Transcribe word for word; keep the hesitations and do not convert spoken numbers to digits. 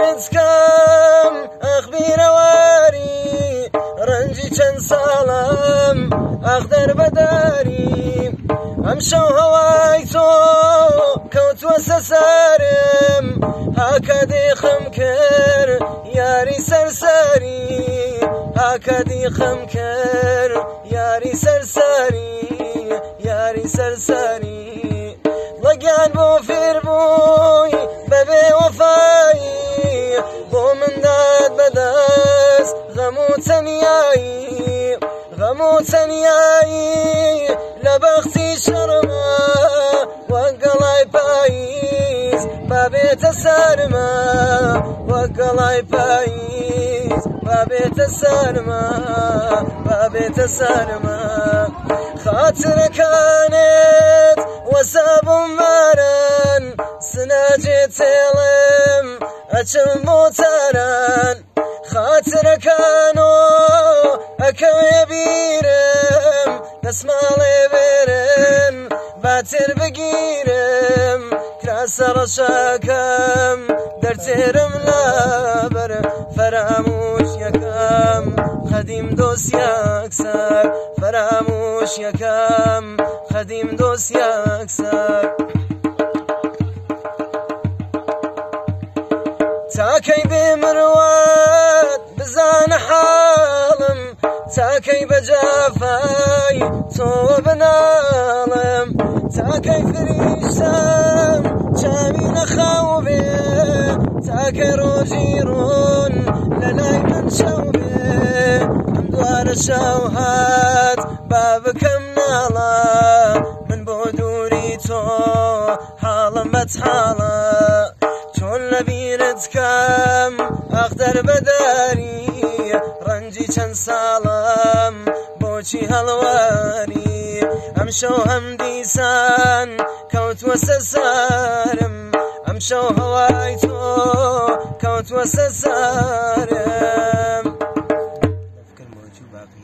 بیرت کەم ئەخ بیرەواری ڕەنجی چەند ساڵم ئەخ دەربەداری ئەم شەو هەوای تۆ کەوتووە سەسارم هاکە دیخم کرد یاری سەرساری هاکە دیخم کرد یاری سەرساری یاری سەرساری وەگیان بۆ فێر بووی بەبێ وەفایی بۆ من داد بەدەست غەم و تەنیایی غەم و تەنیایی لە بەختی شەڕمە وەک گەڵای پاییز بابێتە سەرمە وەک گەڵای پاییز بابێتە سەرمە بابێتە سەرمە خاترەکانت وەسە بۆمبارن سناجێ تێڵم ئەچم بۆ تاران خاترەکانۆ ئەکەوێ بیرم دەسماڵێ بێرن باتر بگیرم کراسە ڕەشەکەم دەرتێرم لەبەر فەراموش یەکەم قەدیم دۆسیەک سەر فەراموش یەکەم قەدیم دۆسیەک سەر تاکەی بێ مروات بزانە حاڵم تاکەی بە جافای تۆوە بناڵم تاکەی فریشتم چاوی نەخاو بێ تاکەی ڕۆژی ڕوون لە لای من شەو بێ ئەم دوارە شەو هات با بکەم ناڵە من بۆ دووری تۆ حاڵم بەتحاڵە چۆن لە بیرت کەم ئەخ دەربەداری ڕەنجی چەند ساڵم بۆچی هەڵواری ئەم شەو هەم دیسان کەوتووە سەسارم ئەم شەو هەوای تۆ کەوتووە سەسارم